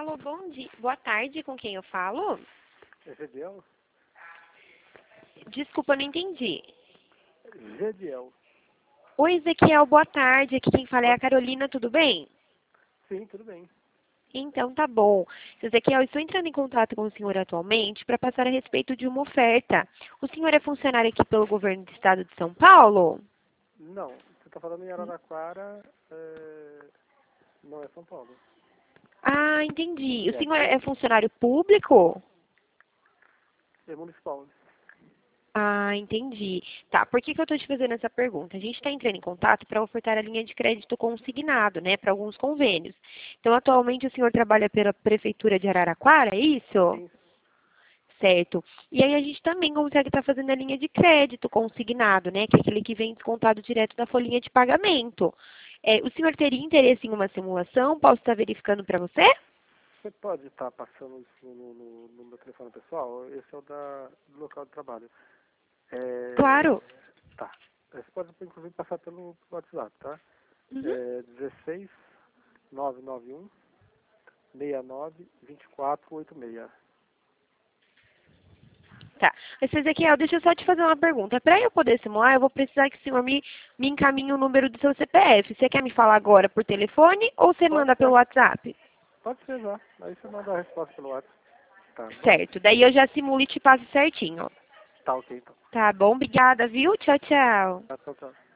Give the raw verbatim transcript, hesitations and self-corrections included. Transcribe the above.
Alô, bom dia. Boa tarde, com quem eu falo? Gediel? Desculpa, eu não entendi. Gediel. Oi, Ezequiel, boa tarde. Aqui quem fala é a Carolina, tudo bem? Sim, tudo bem. Então tá bom. Ezequiel, estou entrando em contato com o senhor atualmente para passar a respeito de uma oferta. O senhor é funcionário aqui pelo governo do estado de São Paulo? Não, você está falando em Araraquara, é... não é São Paulo. Ah, entendi. O É senhor aqui? é funcionário público? É municipal. Ah, entendi. Tá, por que que eu estou te fazendo essa pergunta? A gente está entrando em contato para ofertar a linha de crédito consignado, né, para alguns convênios. Então, atualmente o senhor trabalha pela Prefeitura de Araraquara, é isso? Sim, Certo. E aí a gente também consegue estar fazendo a linha de crédito consignado, né, que é aquele que vem descontado direto da folhinha de pagamento. É, o senhor teria interesse em uma simulação? Posso estar verificando para você? você pode estar passando isso no, no, no meu telefone pessoal? Esse é o da, do local de trabalho. É... Claro. Tá. Você pode, inclusive, passar pelo WhatsApp, tá? Uhum. É dezesseis, nove nove um, seis nove, dois quatro oito seis. Tá. Mas, Ezequiel, deixa eu só te fazer uma pergunta. Para eu poder simular, eu vou precisar que o senhor me, me encaminhe o número do seu C P F. Você quer me falar agora por telefone ou você Pode manda pelo ser. WhatsApp? Pode ser já. Aí você manda a resposta pelo WhatsApp. Tá bom? Certo. Daí eu já simulo e te passo certinho. Tá ok, então. Tá bom? Obrigada, viu? Tchau, tchau. Tá, tchau, tchau.